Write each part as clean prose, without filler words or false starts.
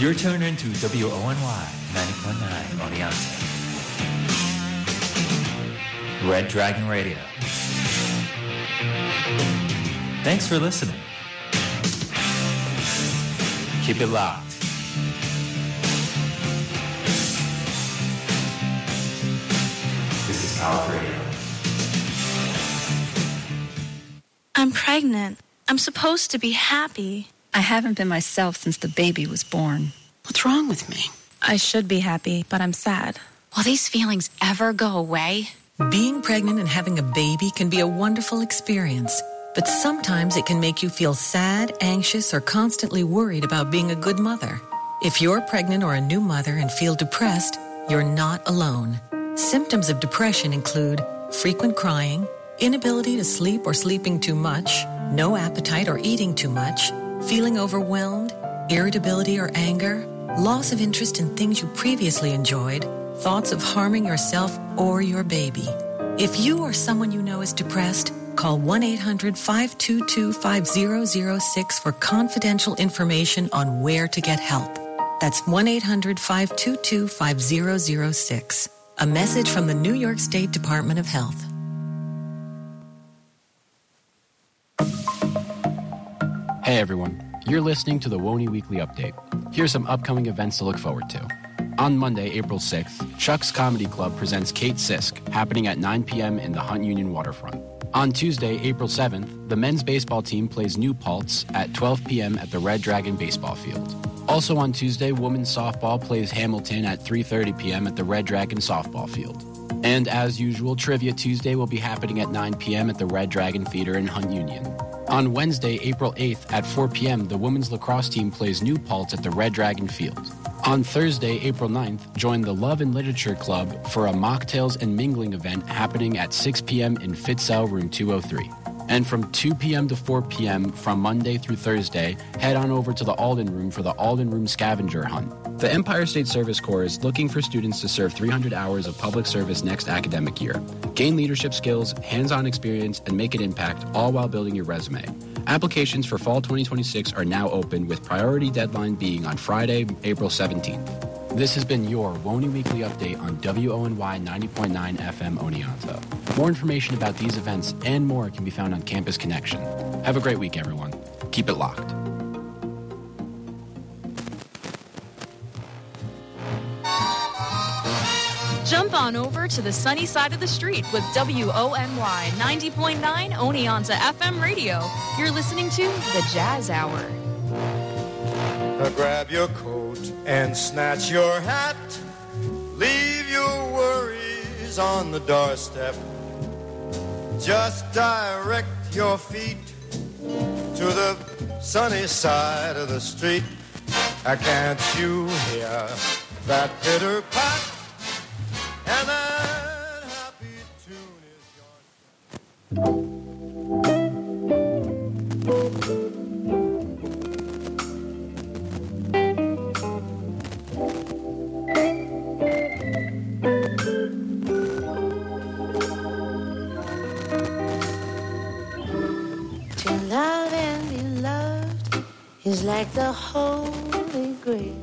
You're tuned into WONY 90.9 Oneonta. Red Dragon Radio. Thanks for listening. Keep it locked. This is Power Radio. I'm pregnant. I'm supposed to be happy. I haven't been myself since the baby was born. What's wrong with me? I should be happy, but I'm sad. Will these feelings ever go away? Being pregnant and having a baby can be a wonderful experience, but sometimes it can make you feel sad, anxious, or constantly worried about being a good mother. If you're pregnant or a new mother and feel depressed, you're not alone. Symptoms of depression include frequent crying, inability to sleep or sleeping too much, no appetite or eating too much, feeling overwhelmed, irritability or anger, loss of interest in things you previously enjoyed, thoughts of harming yourself or your baby. If you or someone you know is depressed, call 1-800-522-5006 for confidential information on where to get help. That's 1-800-522-5006. A message from the New York State Department of Health. Hey everyone, you're listening to the WONY Weekly Update. Here's some upcoming events to look forward to. On Monday, April 6th, Chuck's Comedy Club presents Kate Sisk, happening at 9 p.m. in the Hunt Union Waterfront. On Tuesday, April 7th, the men's baseball team plays New Paltz at 12 p.m. at the Red Dragon Baseball Field. Also on Tuesday, women's softball plays Hamilton at 3:30 p.m. at the Red Dragon Softball Field. And as usual, Trivia Tuesday will be happening at 9 p.m. at the Red Dragon Theater in Hunt Union. On Wednesday, April 8th at 4 p.m., the women's lacrosse team plays New Paltz at the Red Dragon Field. On Thursday, April 9th, join the Love and Literature Club for a mocktails and mingling event happening at 6 p.m. in Fitzell, room 203. And from 2 p.m. to 4 p.m. from Monday through Thursday, head on over to the Alden Room for the Alden Room Scavenger Hunt. The Empire State Service Corps is looking for students to serve 300 hours of public service next academic year. Gain leadership skills, hands-on experience, and make an impact, all while building your resume. Applications for fall 2026 are now open, with priority deadline being on Friday, April 17th. This has been your WONY Weekly Update on WONY 90.9 FM Oneonta. More information about these events and more can be found on Campus Connection. Have a great week, everyone. Keep it locked. Jump on over to the sunny side of the street with WONY 90.9 Oneonta FM radio. You're listening to The Jazz Hour. Grab your coat and snatch your hat. Leave your worries on the doorstep. Just direct your feet to the sunny side of the street. Can't you hear that pitter pat? And that happy tune is yours. To love and be loved is like the Holy Grail.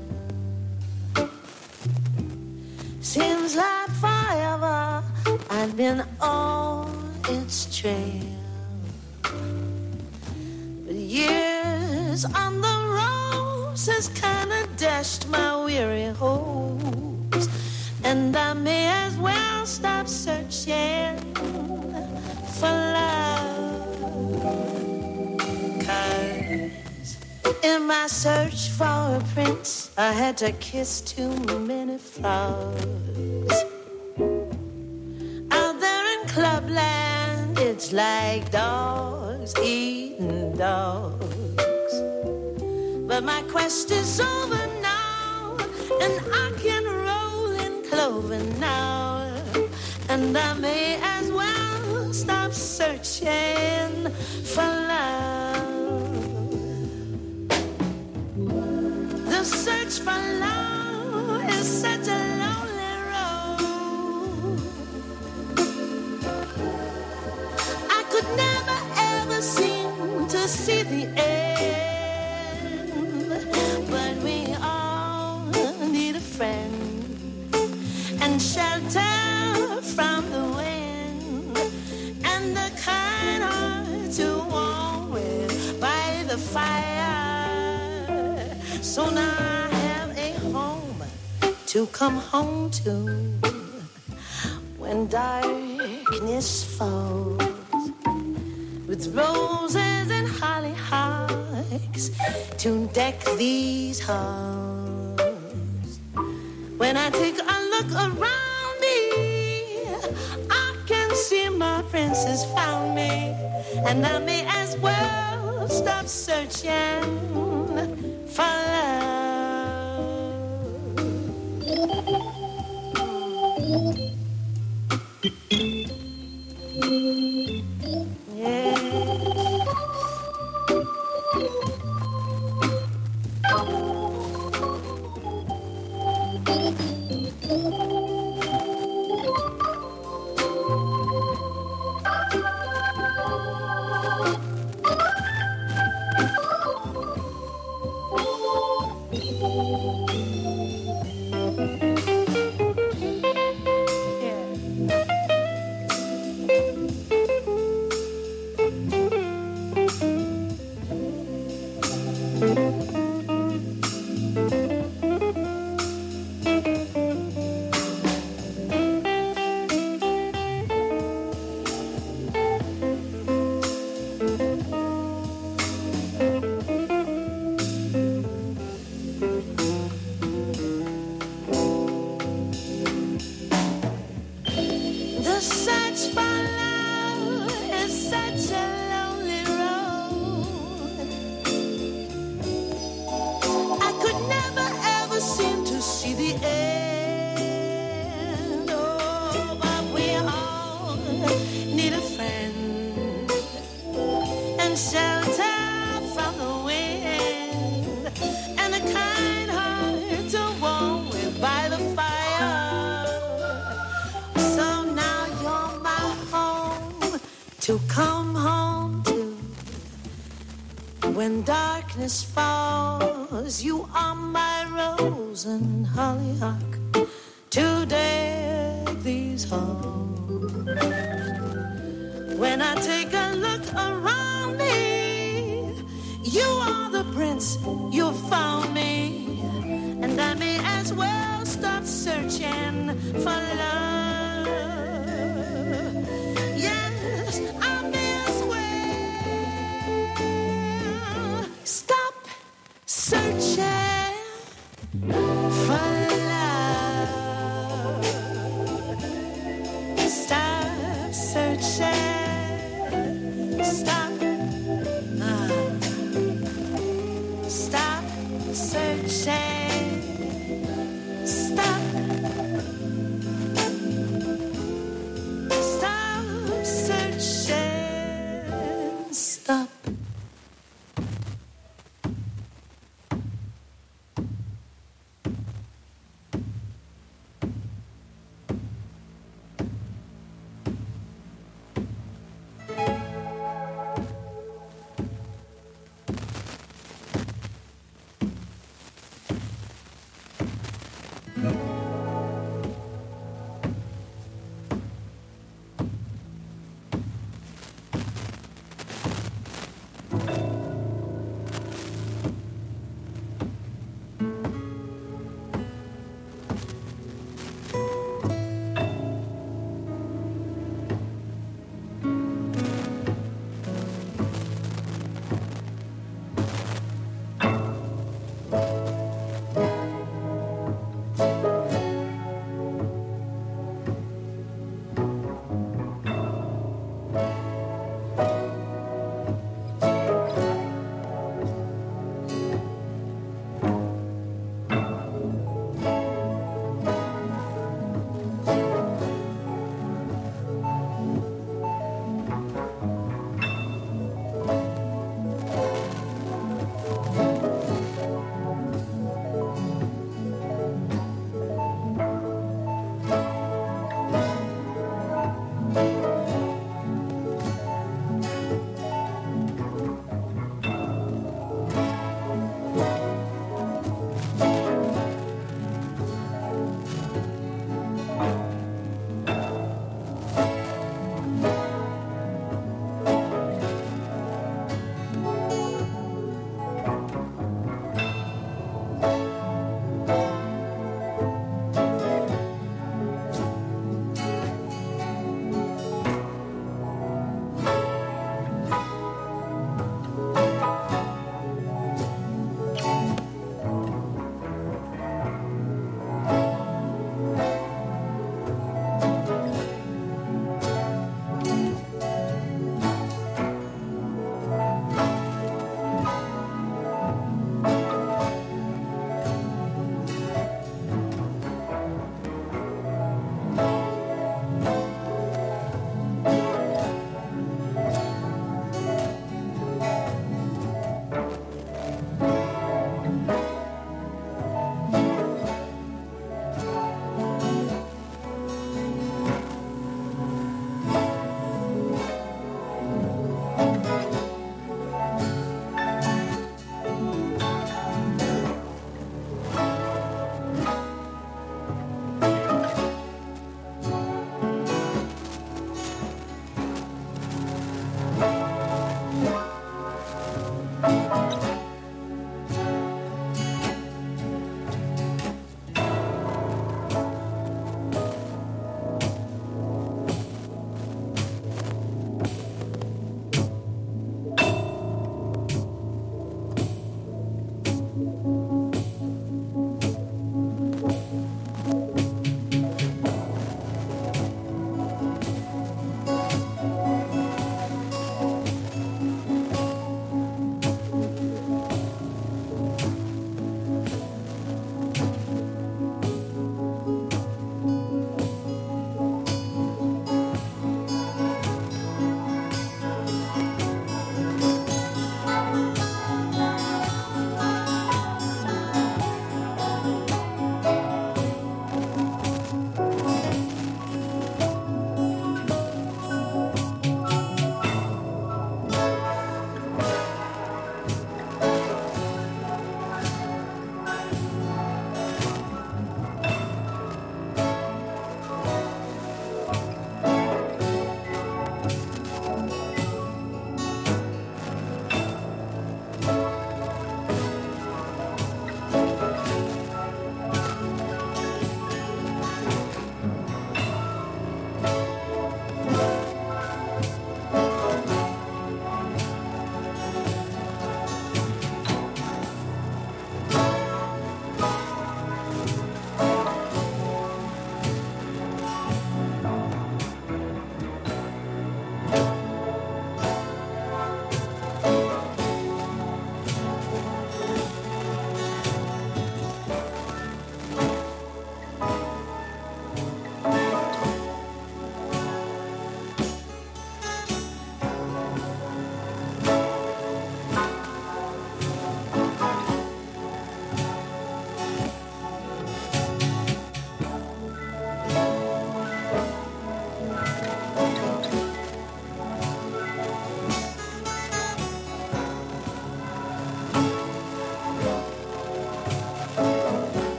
Seems like forever I've been on its trail. But years on the roses kinda dashed my weary hopes, and I may as well stop searching for love. 'Cause in my search for a prince, I had to kiss too many flowers. Out there in Clubland, it's like dogs eating dogs. But my quest is over now, and I can roll in clover now. And I may as well stop searching for love. The search for love is such a lonely road. I could never ever seem to see the end, but we all to come home to when darkness falls, with roses and hollyhocks to deck these halls. When I take a look around me, I can see my prince has found me, and I may as well stop searching for love. When darkness falls, you are my rose and hollyhock to deck these halls. When I take a look around me, you are the prince, you found me, and I may as well stop searching for love. Yes, I may as well stop searching for love. Stop searching. Stop. Stop searching. Stop. Stop searching. Stop.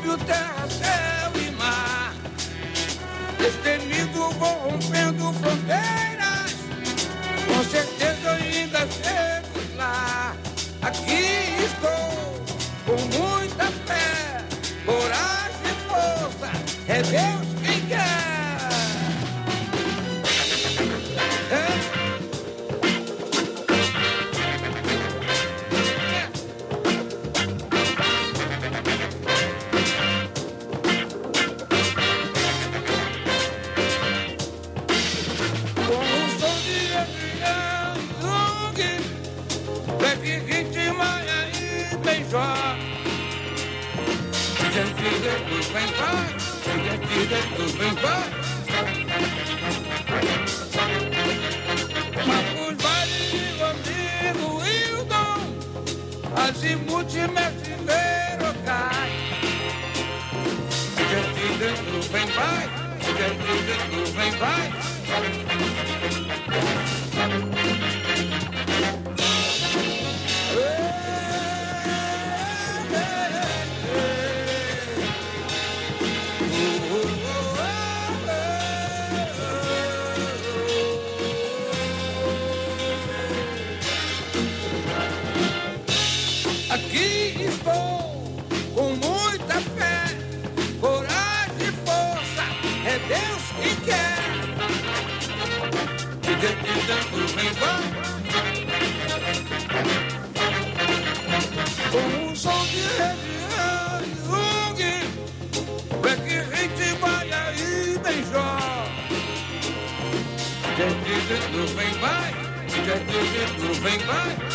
estúdio, terra, céu e mar. Destemido vou rompendo fronteiras, com certeza ainda chego lá. Aqui estou, com muita fé, coragem e força, é Deus quem quer. Marcos Vale, amigo Hildon, Azimuth, mestre Verocai. Dentro vem vai, dentro vem vai. Aqui estou, com muita fé, coragem e força, é Deus quem quer. De dentro vem vai, com um som de região e zung, black hit, maia e beijó. De dentro vem vai, de dentro vem vai.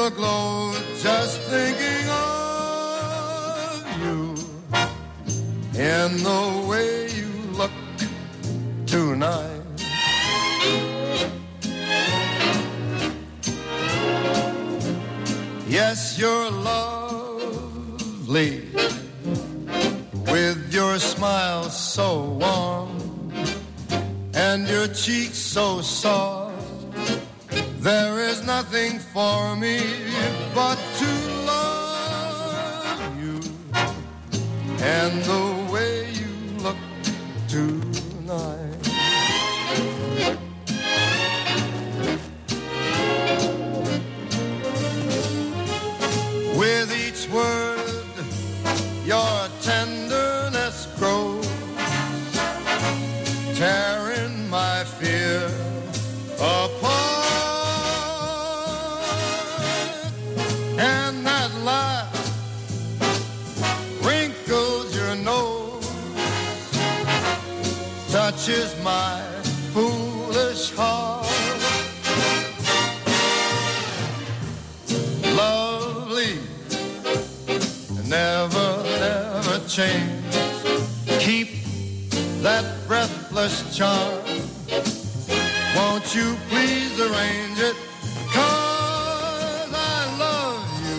aglow just thinking of you in the way you look tonight. Yes, you're lovely with your smile so warm and your cheeks so soft. There is nothing for me but to love you and the way you look tonight. With each word, your tenderness grows, tearing my fear apart. And that laugh wrinkles your nose, touches my foolish heart. Lovely, never, never change. Keep that breathless charm. Won't you please arrange it? 'Cause I love you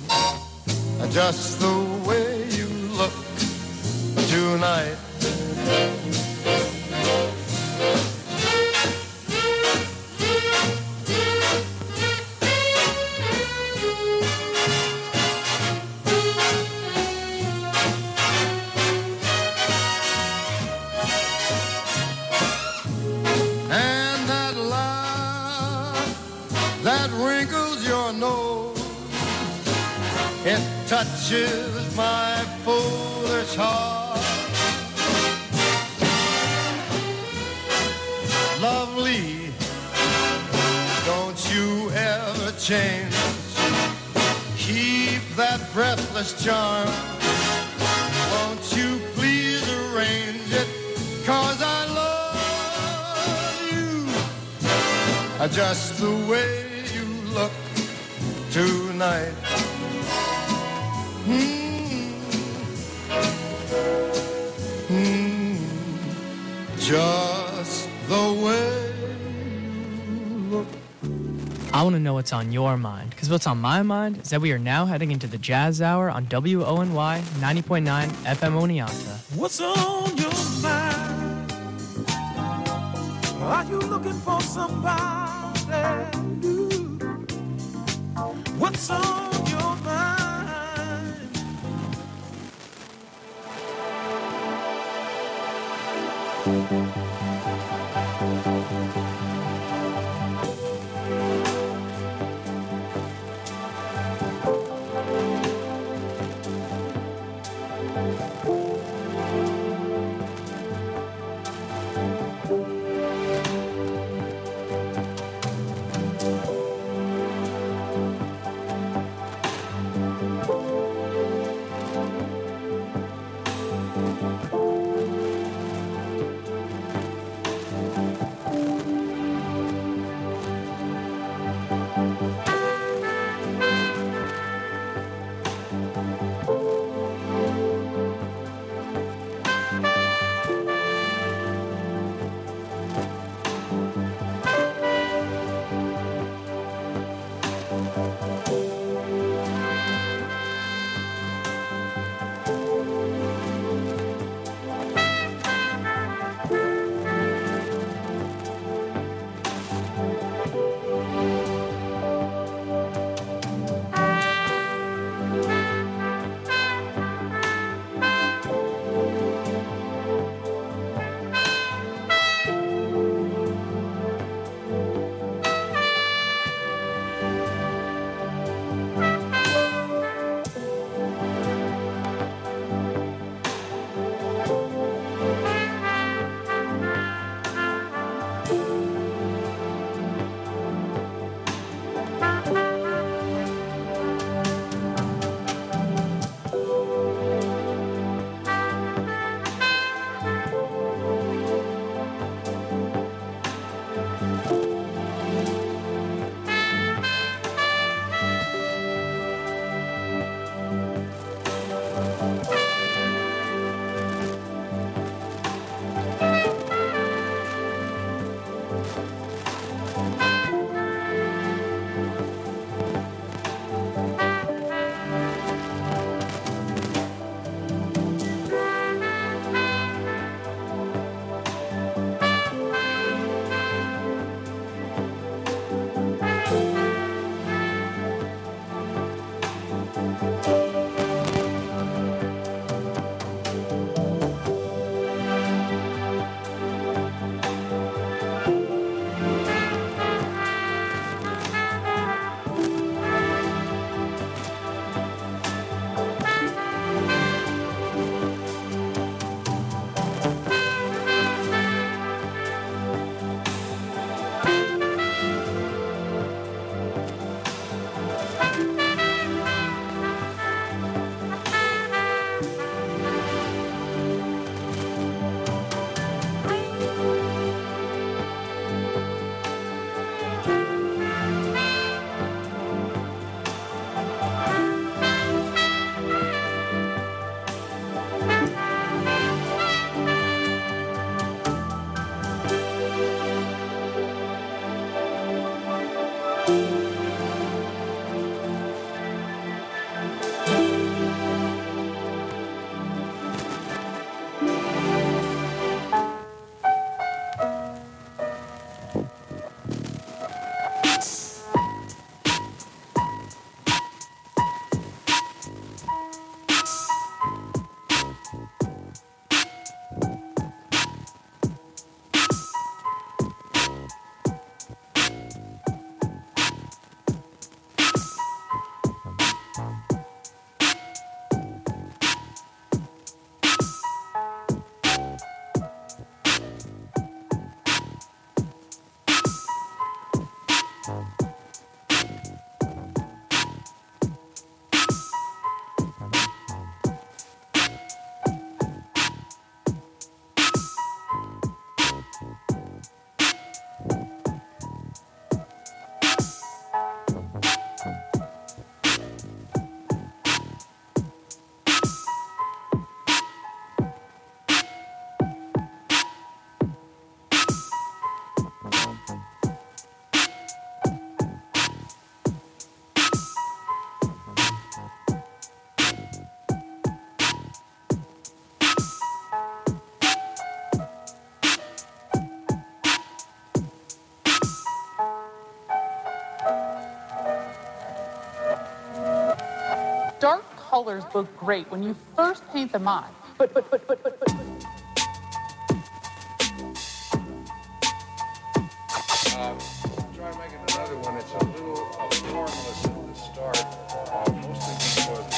just the way you look tonight. It touches my foolish heart. Lovely, don't you ever change. Keep that breathless charm. Won't you please arrange it? 'Cause I love you just the way you look tonight. Just the way you look. I want to know what's on your mind, because what's on my mind is that we are now heading into the Jazz Hour on WONY 90.9 FM Oneonta. What's on your mind? Are you looking for somebody new? What's on your mind? dark colors look great when you first paint them on. But. Try making another one. It's a little formless at the start, mostly because.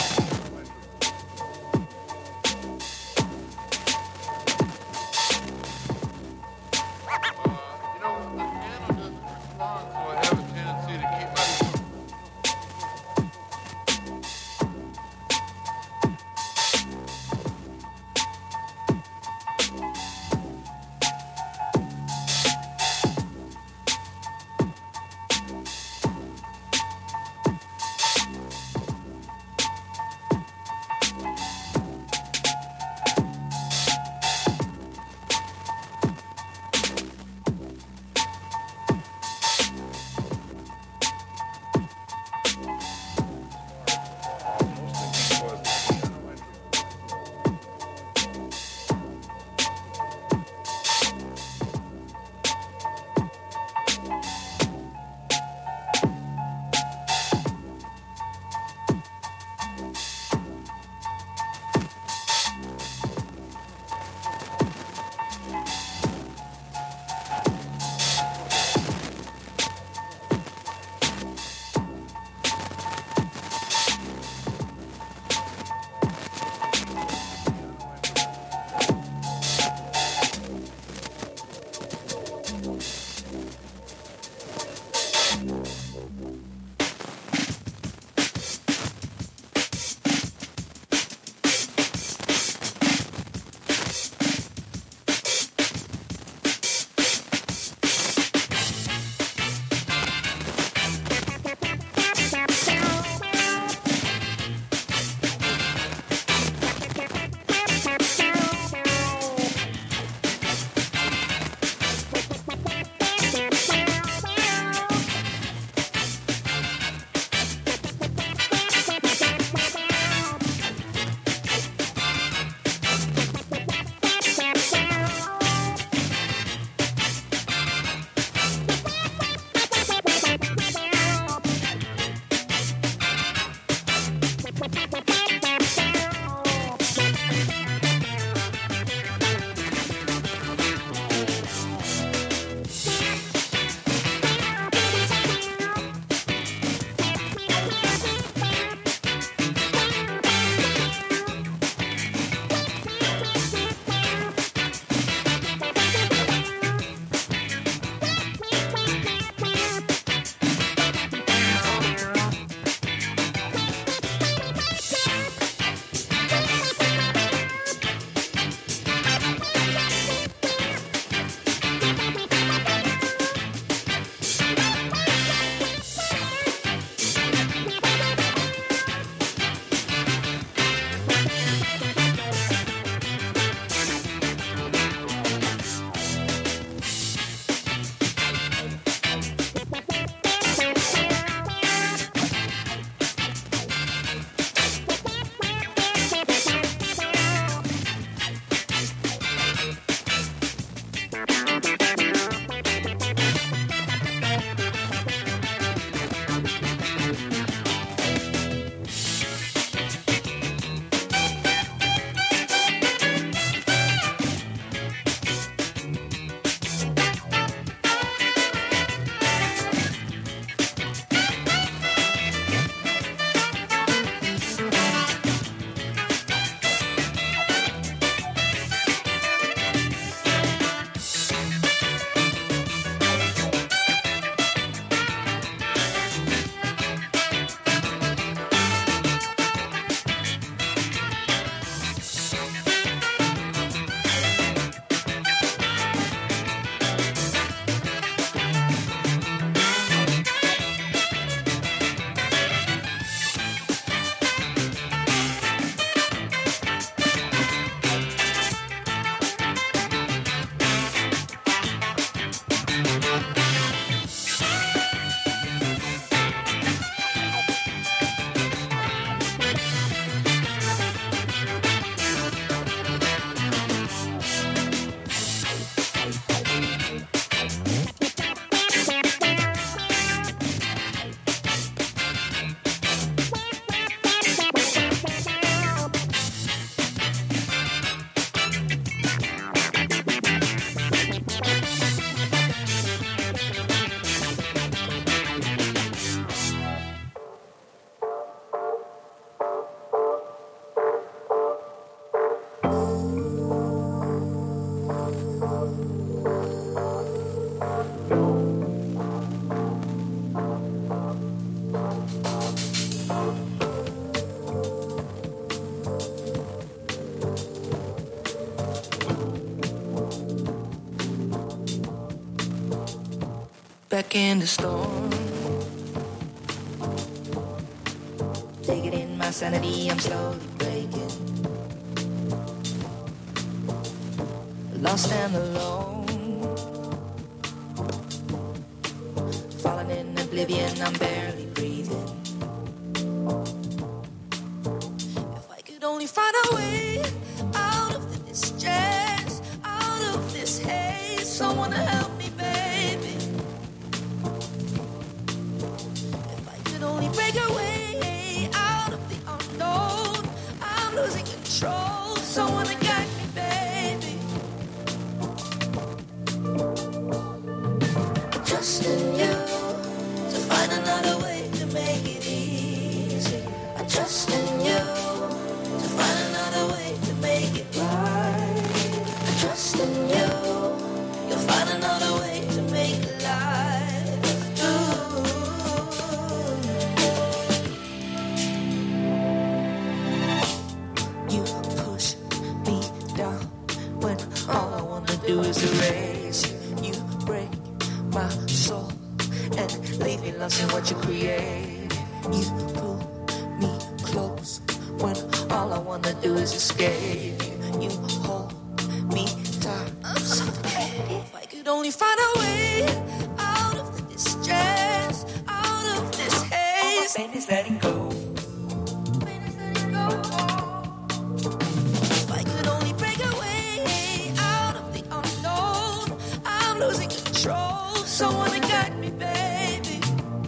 back in the storm. Take it in my sanity, I'm slowly breaking. Lost and alone, falling in oblivion, I'm barely breathing. If I could only find a way out of the distress, out of this haze, someone to help me, baby. If I could only break away out of the unknown, I'm losing control, someone to guide me, baby. Trust in you to find another way to make it easy. I trust in you to find another way to make it right. I trust in you, you'll find another way to make life. You push me down when all I wanna do is erase you. You break my soul and leave me lost in what you create. You pull me close when all I wanna do is escape you. You hold me tight. If I could only find a way out of the distress, out of this haze. All my pain is letting go. If I could only break away out of the unknown, I'm losing control. Someone to guide me, baby.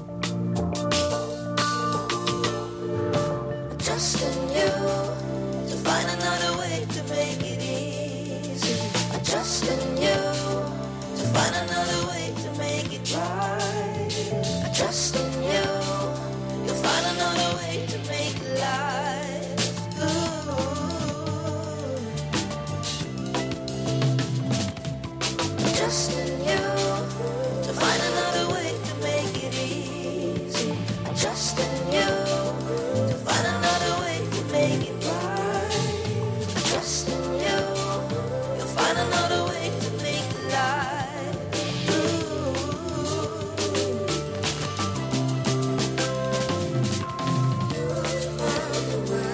I trust in you to find another way to make it easy. I trust in you to find another way to make it right. I trust in you, you'll find another way to make life good. I trust in you to find another way to make it easy. I trust in you to find another way to make it right. I trust in you, you'll find another way to make life good.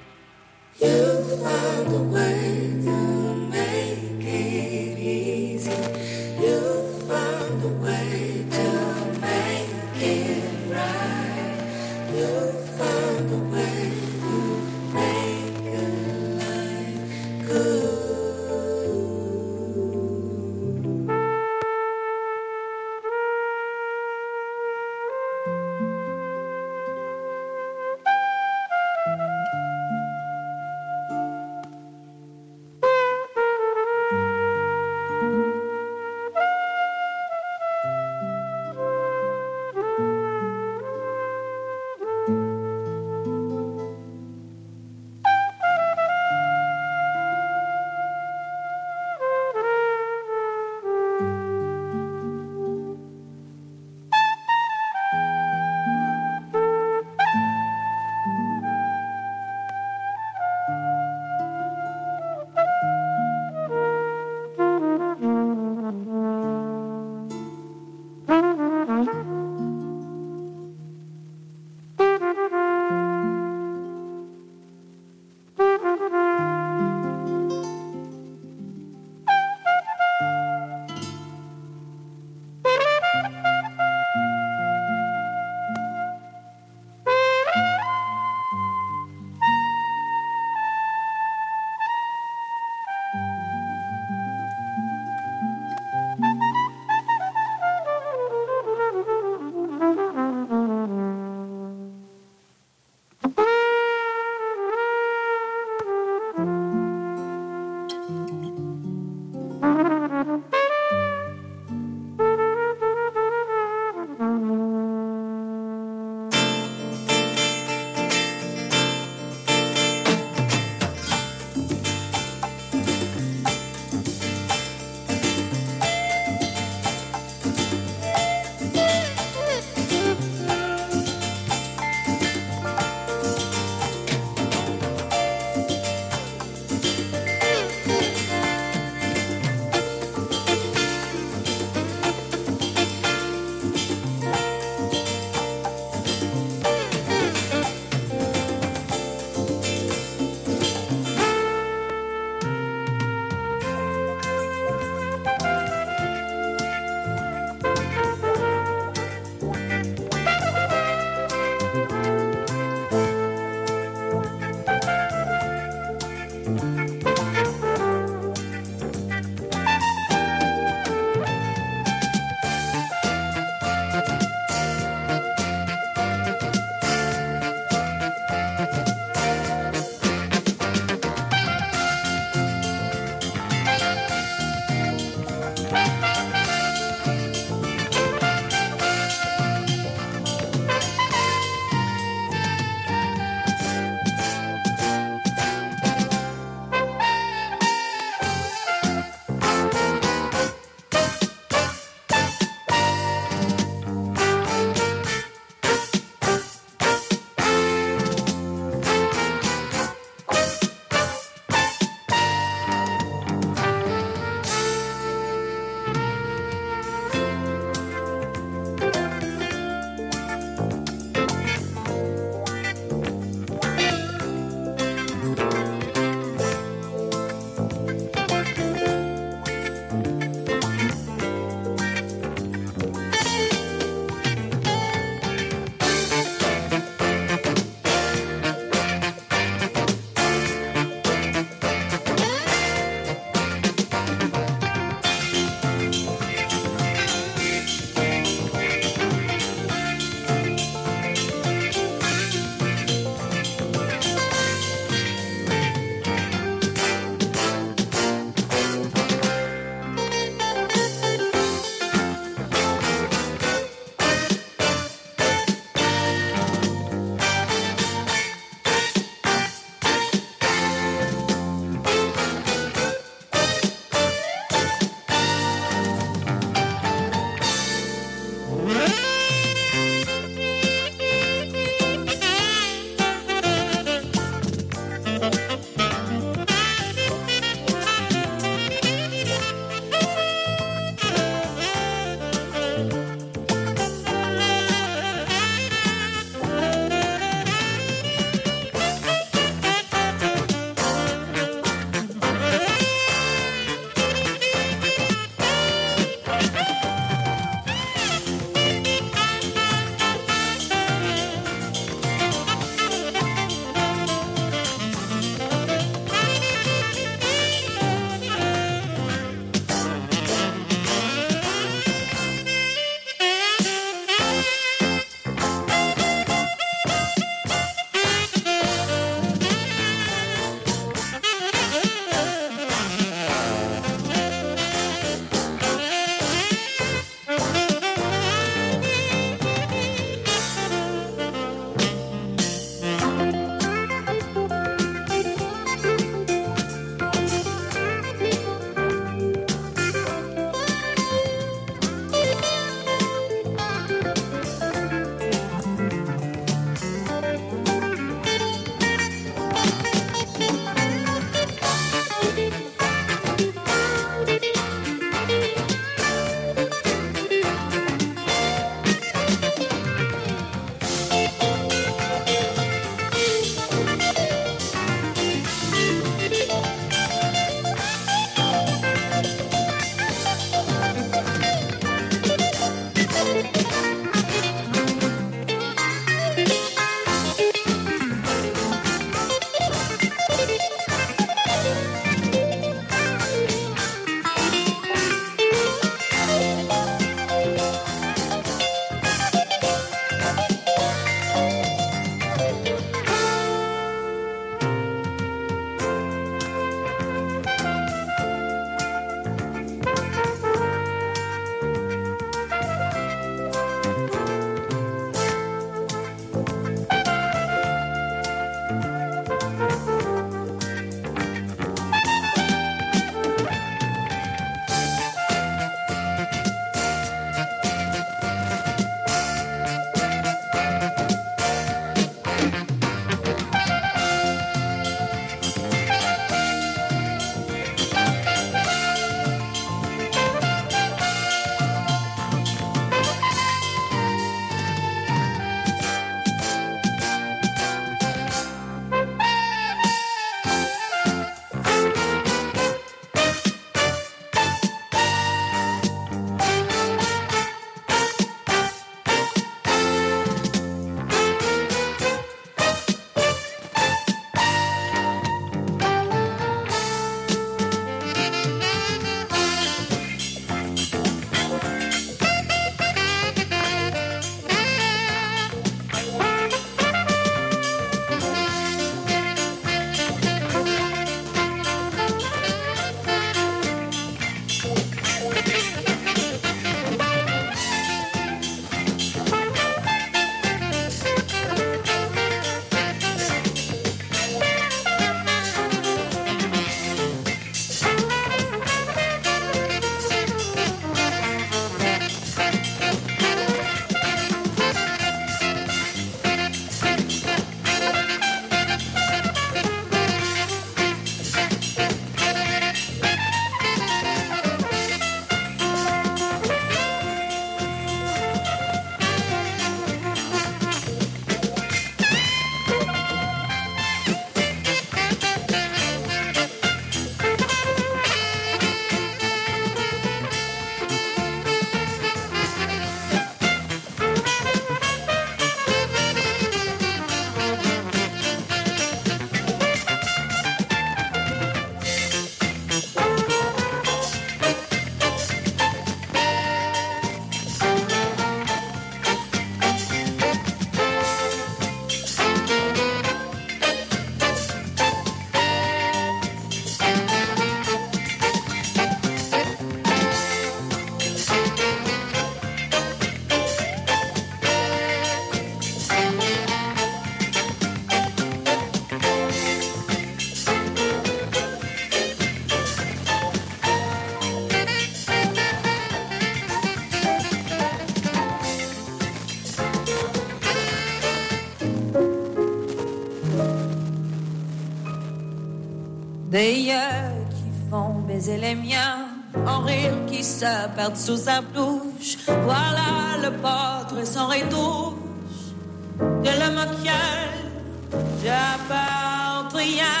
Des yeux qui font baiser les miens, en rire qui se perdent sous sa bouche. Voilà le portrait sans retouche de l'homme auquel j'apporte rien.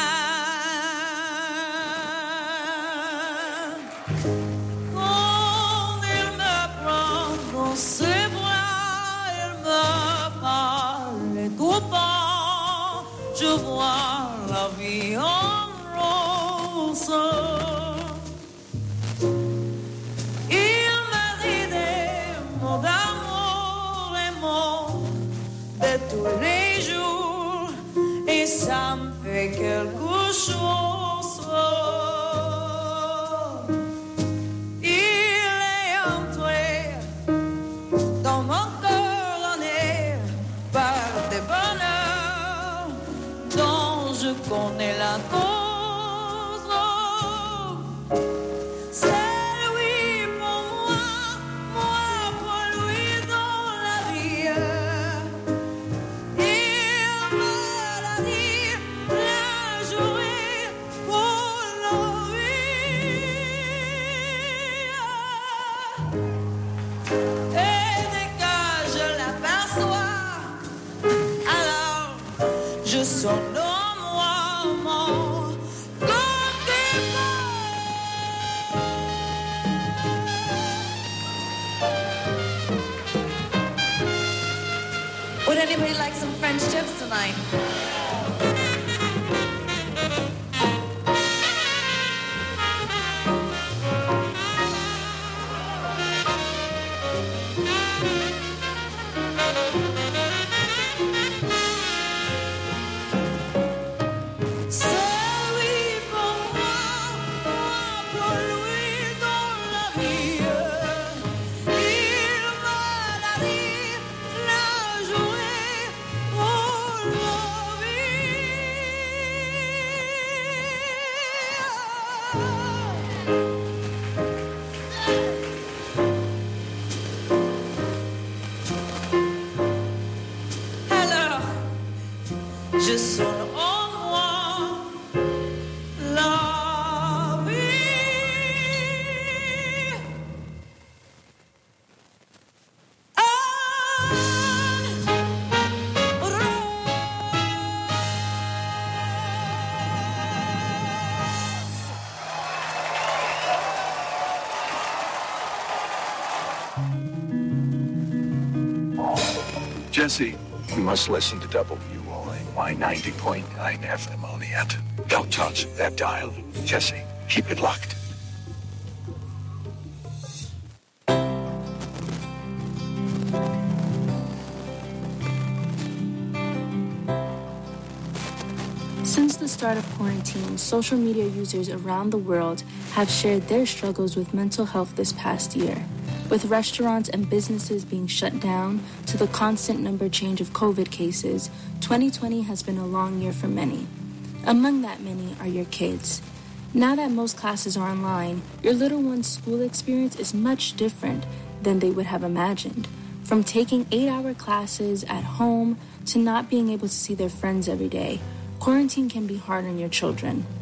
Quand il me prend dans ses bras, il me parle tout bas. Je vois la vie en rose. Il me dit des mots d'amour et mots de tous les jours, et ça me fait quelque chose. Il est entré dans mon cœur par des bonheurs dont je connais la cause. Would anybody like some French chips tonight? Jesse, you must listen to WONY 90.9 FM Oniat. Don't touch that dial. Jesse, keep it locked. Since the start of quarantine, social media users around the world have shared their struggles with mental health this past year. With restaurants and businesses being shut down to the constant number change of COVID cases, 2020 has been a long year for many. Among that many are your kids. Now that most classes are online, your little one's school experience is much different than they would have imagined. From taking 8-hour classes at home to not being able to see their friends every day, quarantine can be hard on your children.